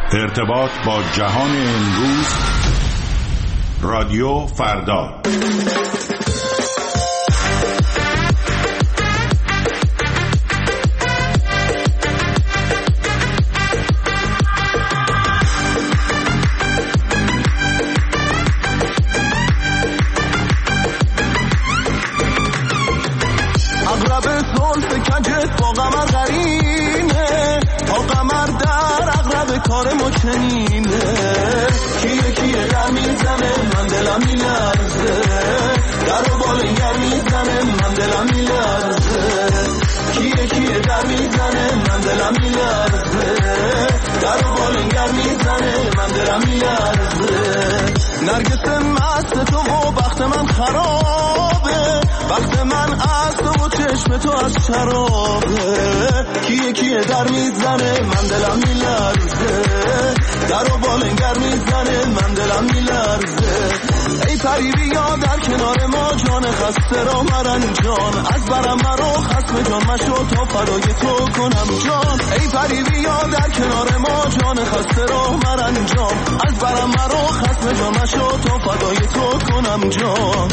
ارتباط با جهان امروز، رادیو فردا. کار مکنینه کیه در میزنه من دلم میلرزه در و بالنگر میزنه من دلم میلرزه کیه در میزنه من دلم میلرزه در و بالنگر میزنه من دلم میلرزه نرگس مست تو و بخت من خرابه وقت من از تو و چشم تو از شرابه کیه در میزنه من دلم میلرزه در و بالنگر میزنه من دلم میلرزه ای پری بیا در کنار ما جان خسته را مرنجان از برم مرا خسم جان مشو تا فدای تو کنم جان ای پری بیا در کنار ما جان خسته را مرنجان از برم مرا خسم جان مشو تا فدای تو کنم جان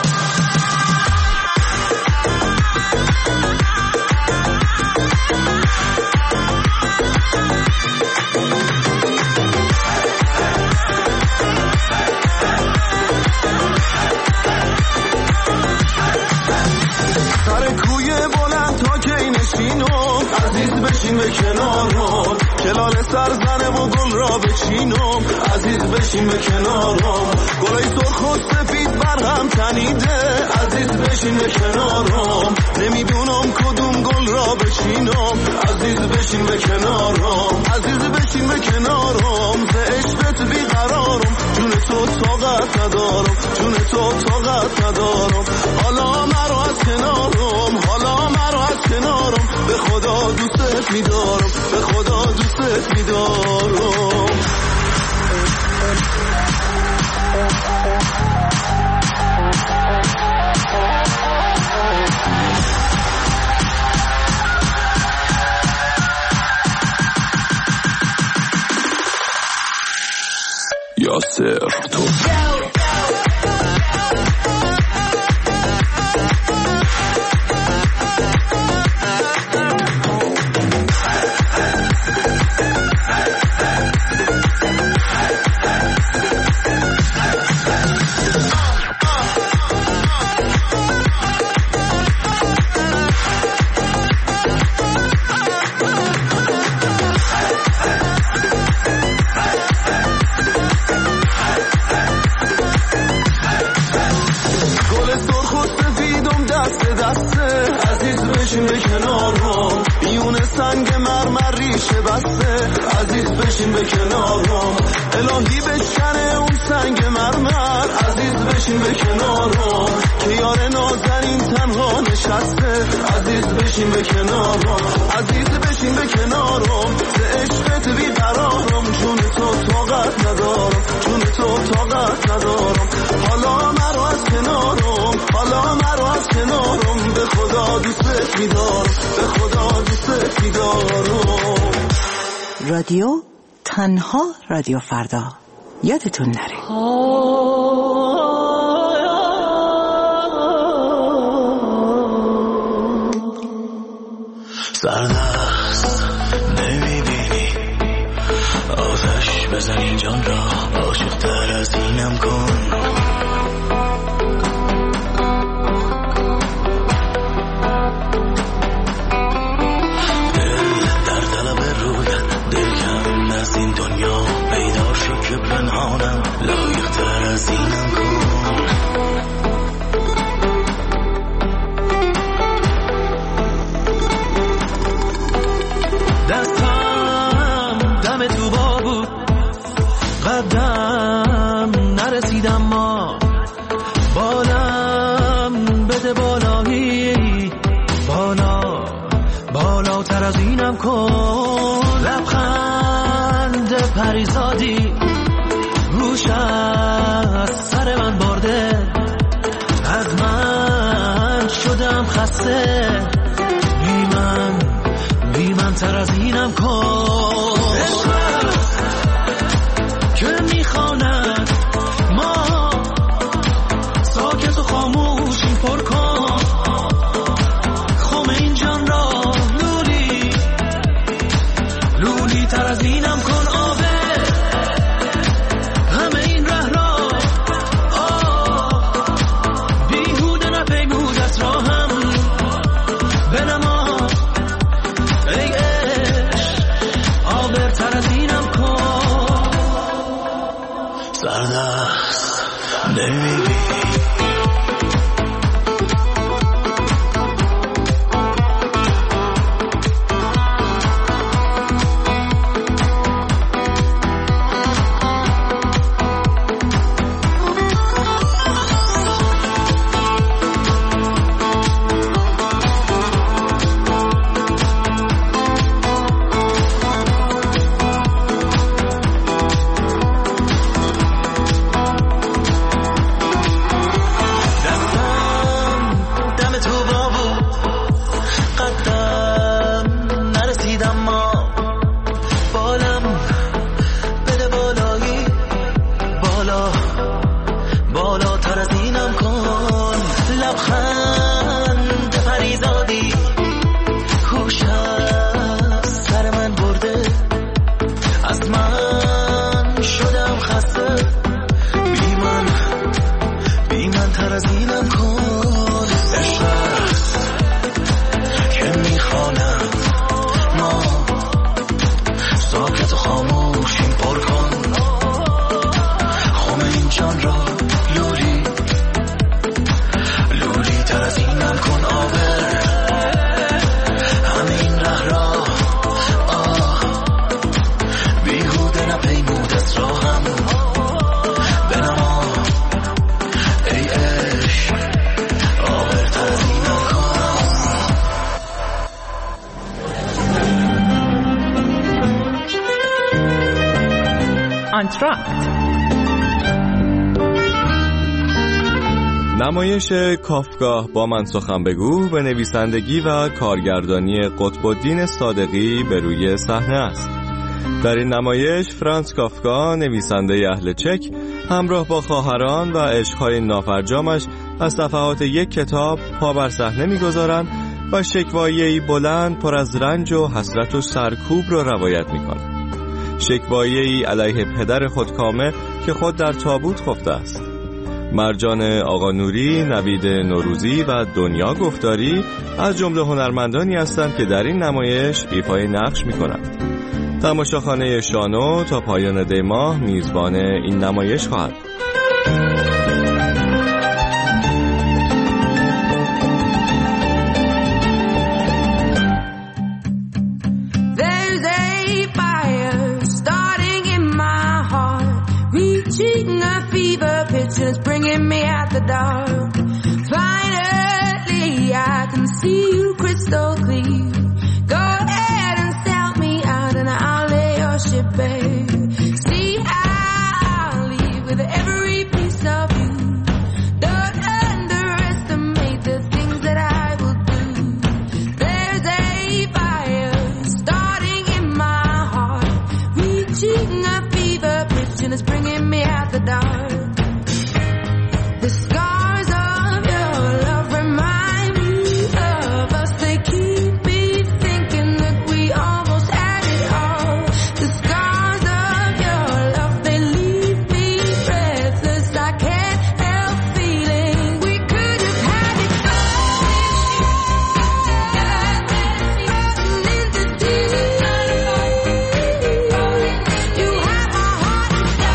عزیز بشین به کنارم کلال سرزنه و گل را بچینم عزیز بشین به کنارم گلای سرخ و سفید برهم تنیده عزیز بشین به کنارم نمیدونم کدوم گل را بچینم عزیز بشین به کنارم عزیز بشین به کنارم ز عشقت بیقرارم جون تو طاقت ندارم جون تو طاقت ندارم حالا مرا از کنارم حالا مرا از کنارم به خدا دوستت میدارم به خدا دوستت میدارم یاسر تو عزیز بشین به کنارم الهی بشکنه اون سنگ مرمر عزیز بشین به کنارم که یار نازنین تنها نشسته عزیز بشین به کنارم عزیز بشین به کنارم ز عشقت بیقرارم جون تو طاقت ندارم جون تو طاقت ندارم حالا مرا از کنارم حالا مرا از کنارم به خدا دوستت میدارم به خدا دوستت میدارم رادیو تنها رادیو فردا یادتون نره سردست نمیبینی آتش بزن این جان را عاشق تر از اینم کن این دنیا بیدار شد که پنهانم لایق تر از اینم کن دستم دم تو با بود قدم نرسیدم ما بالم بده بالایی بالا بالاتر از اینم کن لبخند پریزادی روش از سر من برده از من شدم خسته بی من تر از اینم کن تر از اینم کن آبه همه این ره را بیهوده نپیمود از راهم بنما ای عشق آبر تر از اینم کن سردست نمیبی نمایش کافکا با من سخن بگو به نویسندگی و کارگردانی قطب‌الدین صادقی به روی صحنه است. در این نمایش فرانس کافکا نویسنده اهل چک همراه با خواهران و عشق‌های نافرجامش از صفحات یک کتاب پا بر صحنه می‌گذارند و شکوایه‌ای بلند پر از رنج و حسرت و سرکوب را روایت می‌کنند. شکوایه‌ای علیه پدر خودکامه که خود در تابوت خفته است. مرجان آقا نوری، نوید نوروزی و دنیا گفتاری از جمله هنرمندانی هستند که در این نمایش ایفای نقش می‌کنند. تماشاخانه شانو تا پایان دی ماه میزبان این نمایش خواهد. Just bringing me out the dark. Finally, I can see you crystal clear. Go ahead and sell me out, and I'll lay your ship bare. See, I'll leave with every piece of you. Don't underestimate the things that I will do. There's a fire starting in my heart, reaching a fever pitch, and it's bringing me out the dark. The scars of your love remind me of us. They keep me thinking that we almost had it all. The scars of your love, they leave me breathless. I can't help feeling we could have had it all. Into tears. You have my heart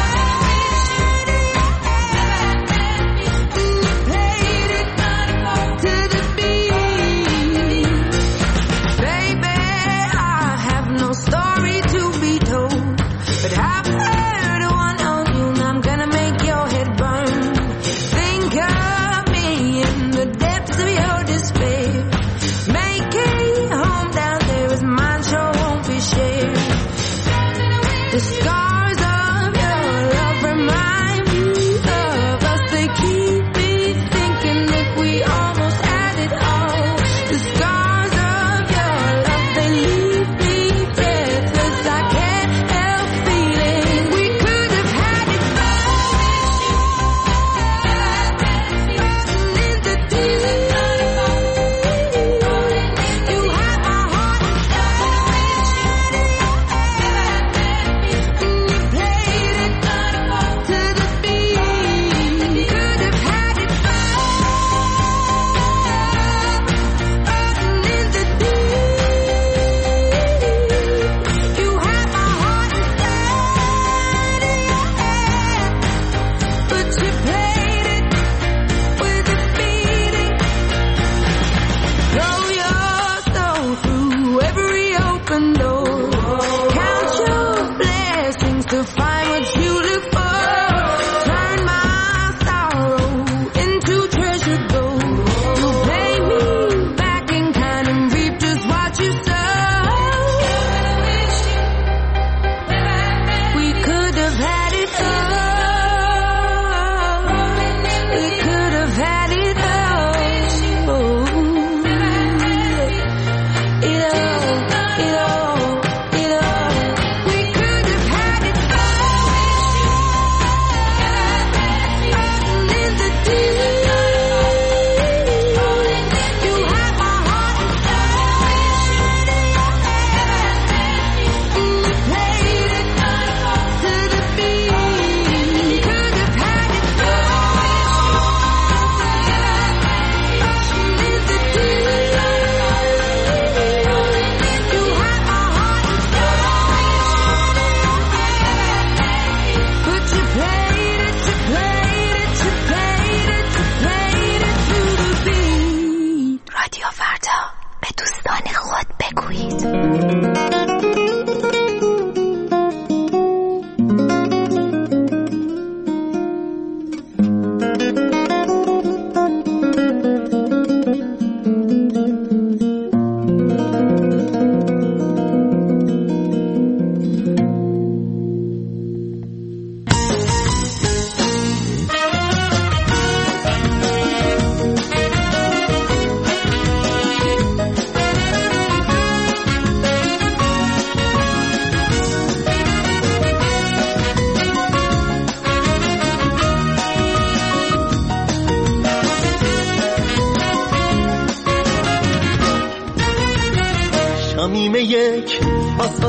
the scars of your love remind me of us. They keep me thinking that we almost had it all. The scars of your love, they leave me breathless. I can't help feeling we could have had it all. Into tears. You have my heart.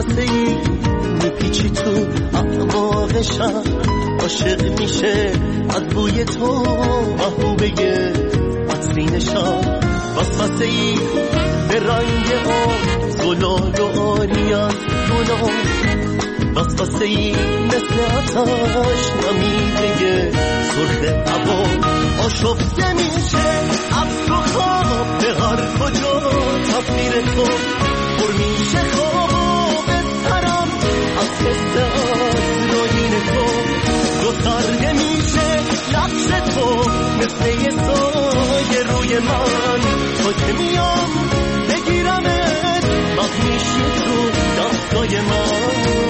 وسوسه‌ای میپیچی تو اعماقشم، عاشق میشه از بوی تو محبوبه عطرینشم. وسوسه‌ای به رنگ آب زلال و آری از گناه، وسوسه‌ای مثل آتش نمیده سرخ هوا. آشفته میشه عطر و خواب به هر کجا تصویر تو، پر میشه خواب سرم از حس آسراین تو. گسترده میشه لبس تو مثل یه سایه روی من، تو که میام بگیرمت وقت میشی تو دستای من.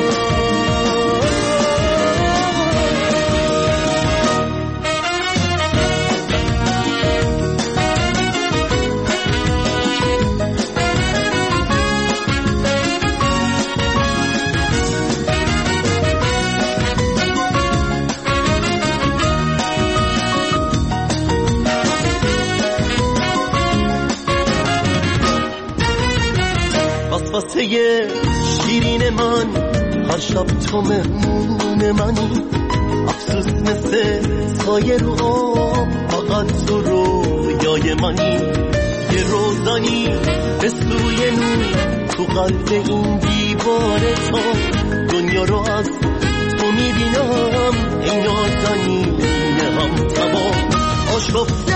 وسوسه شیرین من، هر شب تو مهمون منی. افسوس مثل سایه رو آب، فقط تو رویای منی. یه روزانی به سوی نور تو قلب این دیوار تو، دنیا رو از تو میبینم ای نازنین هم تبا. آشفته